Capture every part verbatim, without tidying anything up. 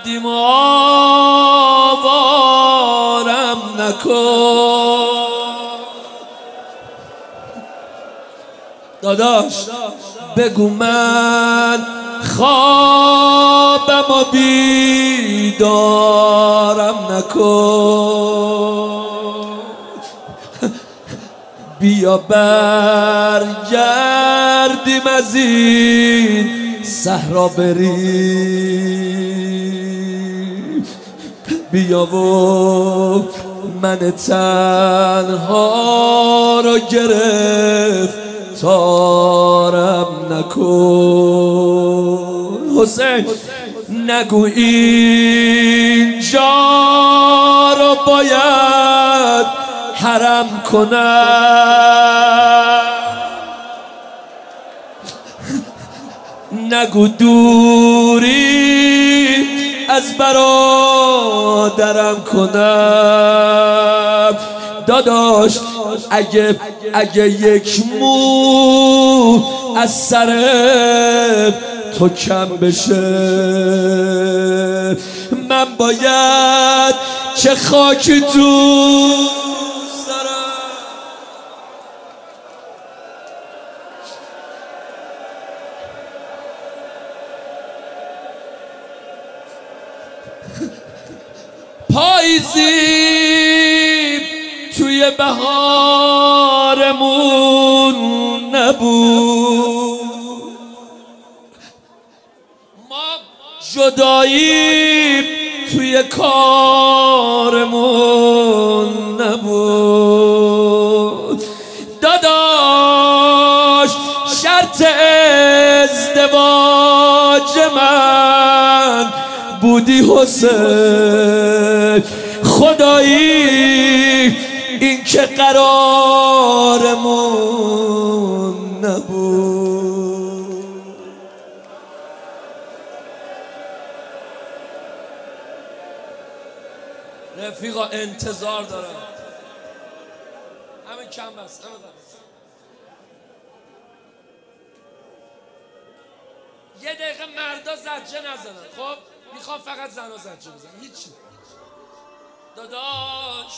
کردیم آوارم نکن. داداش بگو من خوابم و بیدارم نکن. بیا برگردیم از این صحرا بریم. بیا و من تنها رو گرفتارم نکن. حسین نگو اینجا رو باید حرم کنم. نگو دوری از برادرم کنم. داداش اگه اگه یک مو از سر تو کم بشه من باید چه خاکی تو پاییزی توی بهارمون نبود. ما جدایی توی کارمون نبود. داداش شرط ازدواج من بودی حسین. خدایی این که قرارمون نبود. رفیقا انتظار دارم. همه کم بس همه بس. یه دقیقه مردا زجه نزنن. خب میخوام فقط زنا زجه بزن. هیچی. داداش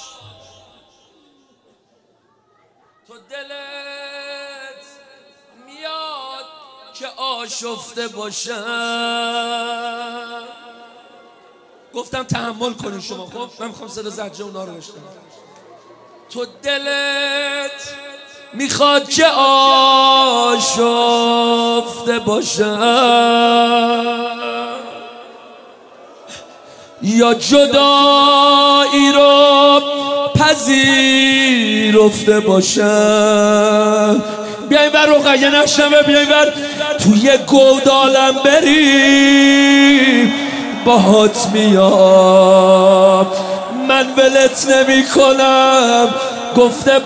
تو دلت میاد که آشفته باشم. گفتم تحمل کنین شما. خب من میخوام صدا زجه اونا رو بشنوم. تو دلت میخواد که آشفته باشم یا جدایی رو پذیرفته باشم. بیاین بر رقیه نشنوه. بیاین بر توی گودالم بریم باهات میام. من ولت نمی کنم گفته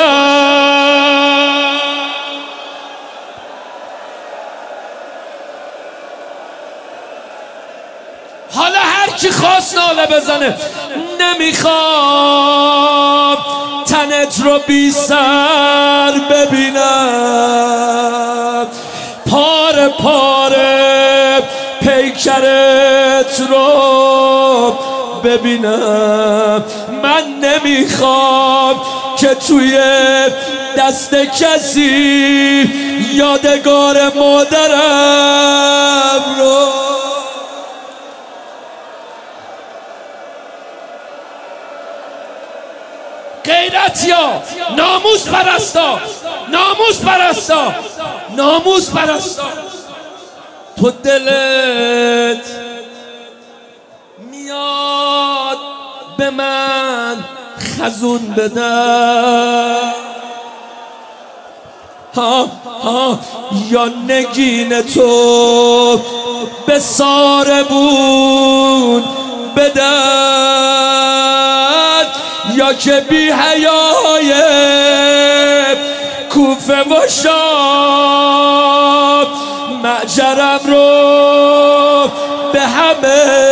باشم. حالا هر کی خواست ناله بزنه. نمیخوام تنت رو بی سر ببینم. پاره پاره پیکرت رو ببینم. من نمیخوام که توی دست کسی یادگار مادرم رو. غیرتیا، ناموس پرستا، ناموس پرستا، ناموس پرستا. تو دلت میاد به من خزون بدن. ها ها یا نگین تو به ساربون بدن یا که بی حیای کوفه و شام معجرم رو به همه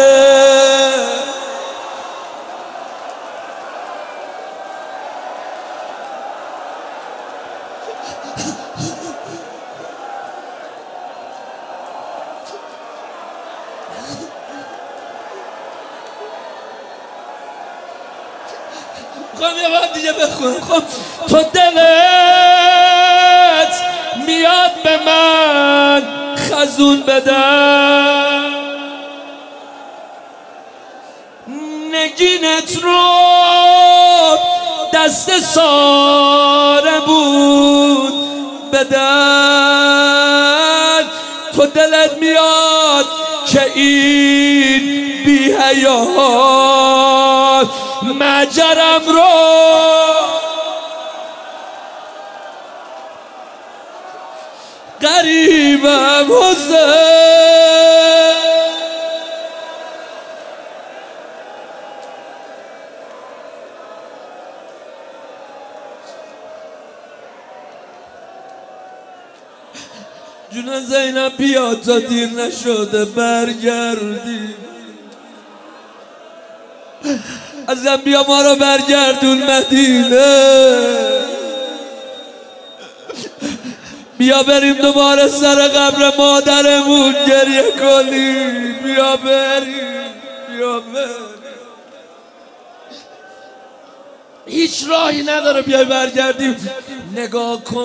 میخوام یه بار دیگه بخونم. خب تو دلت میاد به من خزون بدم، نگینت رو دست ساره بود بدن. تو دلت میاد که این بی حیات مجرم رو قریبم حسین. جون زینب بیا تا دیر نشده برگردی، ازم بیا ما رو برگردون مدینه، بیا بریم دوباره سر قبر مادرمون گریه کنیم، بیا بریم بیا بریم. هیچ راهی نداره بیای برگردیم. نگاه کن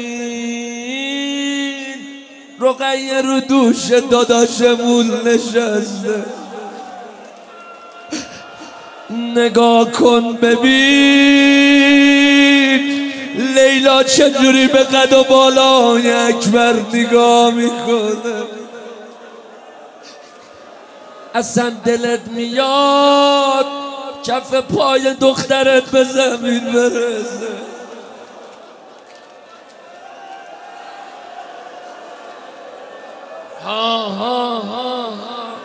ببین رقیه رو دوش داداشمون نشسته، نگاه کن ببین لیلا چجوری به قد و بالای اکبر نگاه میکنه. اصلا دلت میاد کف پای دخترت به زمین برسه. ها ها ها ها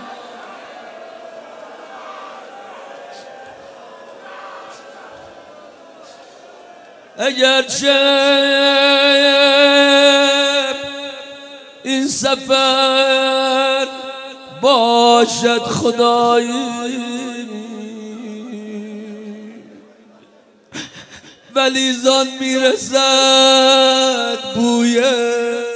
اگرچه این سفر باشد خدایی، ولی زان میرسد بویه